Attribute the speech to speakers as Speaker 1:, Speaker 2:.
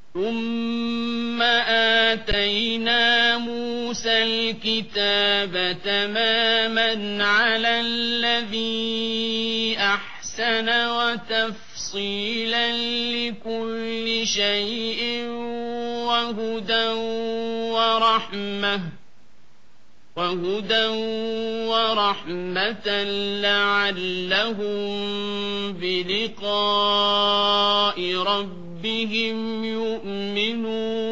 Speaker 1: ثم آتينا موسى الكتاب تماما على الذي أحسن وتفصيلا لكل شيء وهدى ورحمة لعلهم بلقاء ربهم يؤمنون